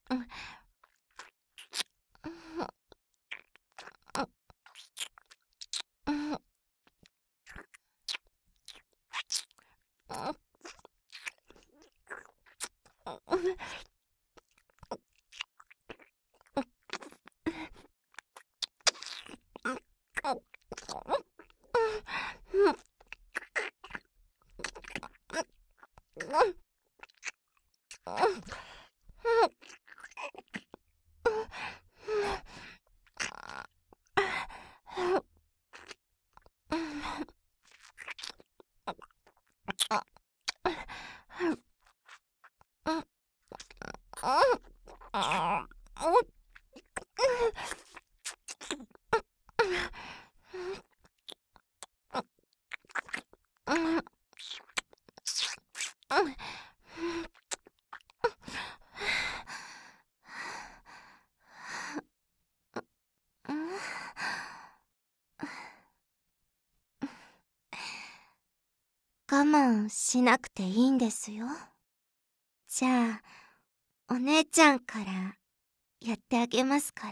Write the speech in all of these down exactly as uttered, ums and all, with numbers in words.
我慢しなくていいんですよ。じゃあ、お姉ちゃんからやってあげますから、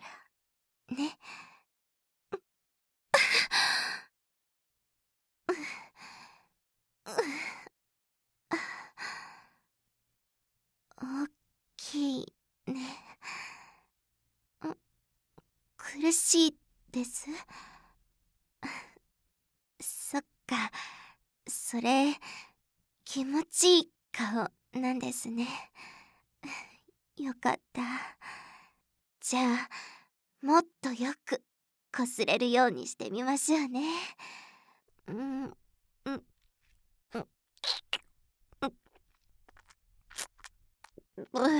ね。大きいね。苦しいです。そっか、それ、気持ちいい顔なんですね。よかった。じゃあ、もっとよくこすれるようにしてみましょうね。うん、うん、うん、うん、うん、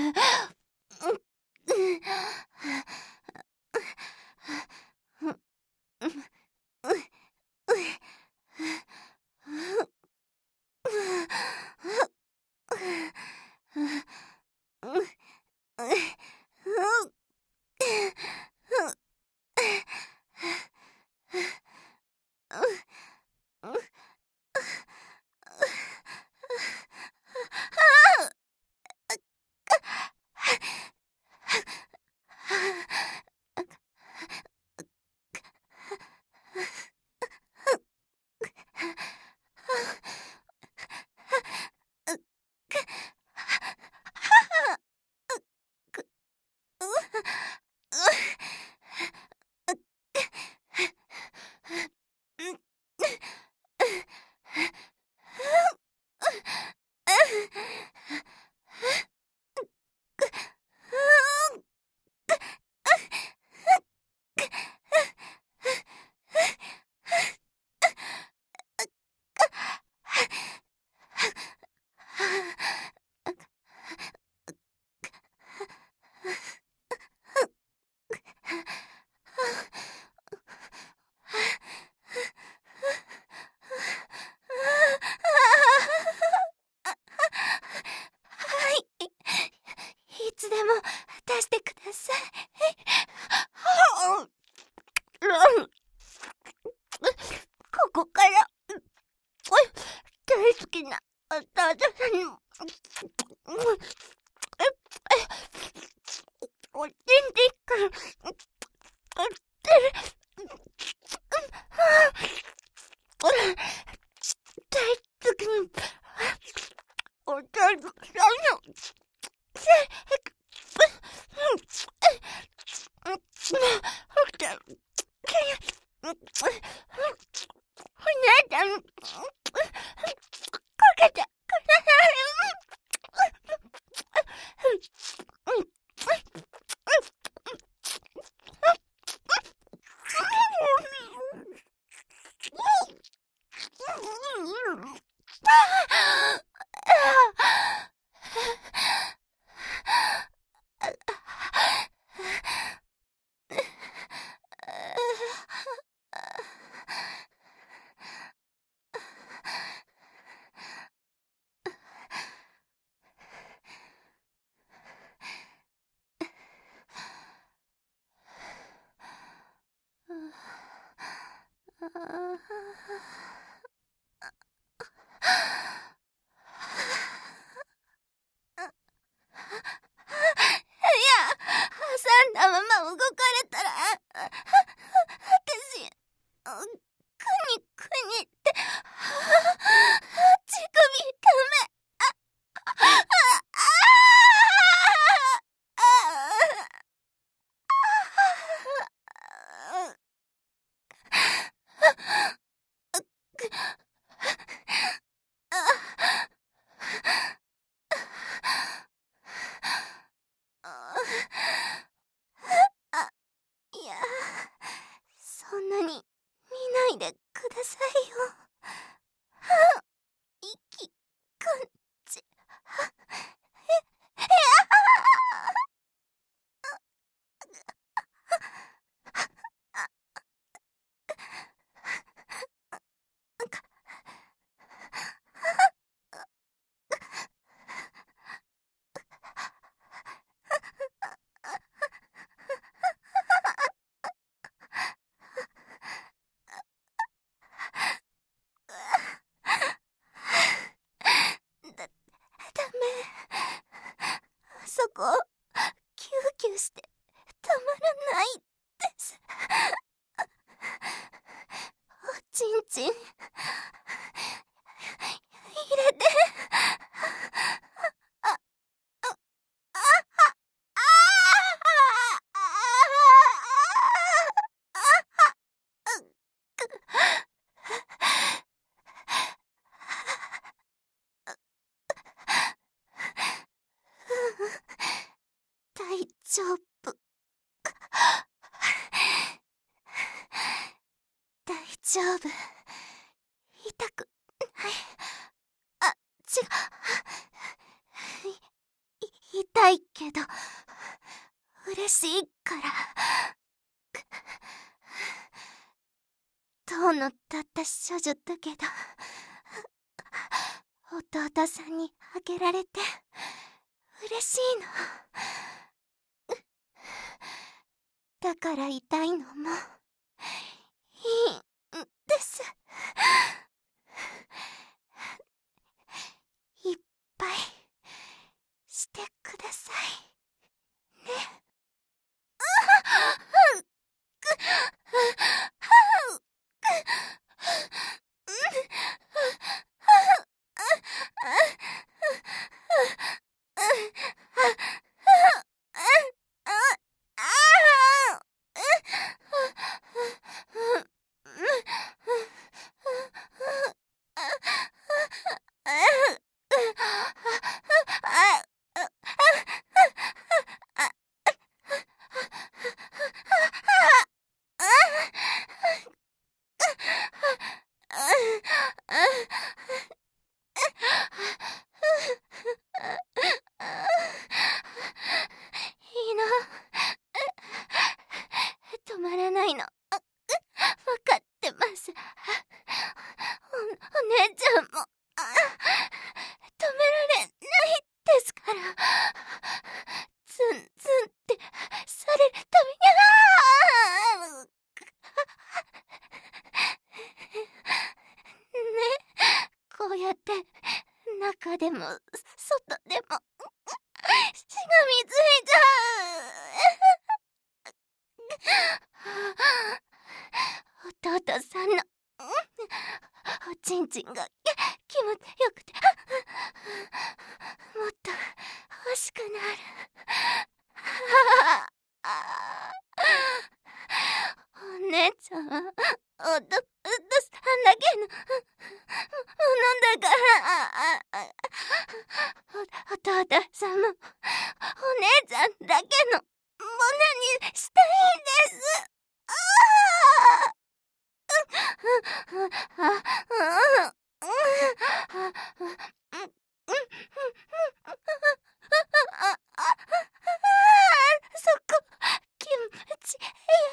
いつでも出してください。ここから大好きなお父さんにもおちんちんから大好きにお父さんのお姉ちゃんかけてくださいや、 あ、いや、そんなに見ないでくださいよ。息感じ、え、え、だ、ダメ。あそこ、キューキューしてたまらないです。おちんちん、入れて。あ、あ、あ、あ、あ、大丈夫。大丈夫。痛くない。あ、違う。い、痛いけど、嬉しいから。塔の立った処女だけど、弟さんにあげられて、嬉しいの。だから痛いのも、いいんです。いっぱいしてくださいね。いいの。止まらないの。わかってます。お、お姉ちゃんも、止められないですから。ツンツンってされるたびに、ああね、こうやって中でも外でもしがみついちゃう。弟さんのおちんちんが気持ちよくて、もっと欲しくなる。お姉ちゃんはおど、おどさんだけのものだから。お、弟さんもお姉ちゃんだけのものにしたいんです。ああ。そこ、気持ちいい。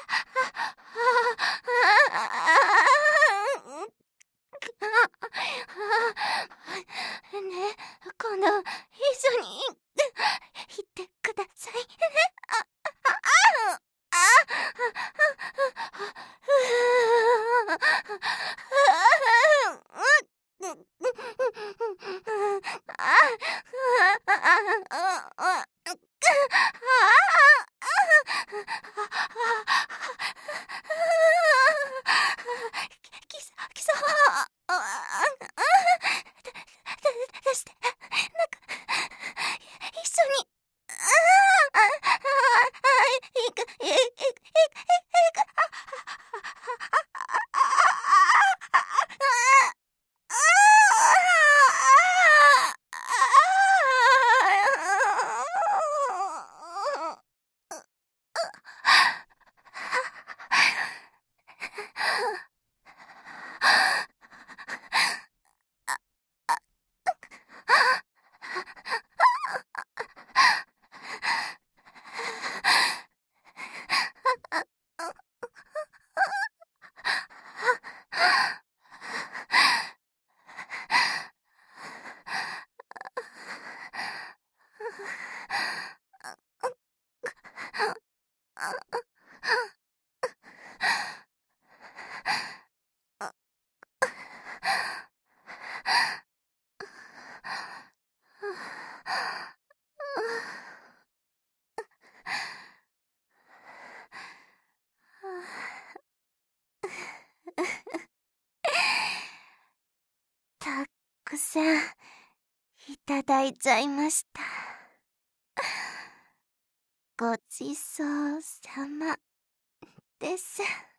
ね、今度一緒に行ってくださいね。あ、あ、あ、きそ、きそ、出して、なんか、一緒に、いく、いく、いく、いく、いく、 たくさんいただいちゃいました。ごちそうさまです。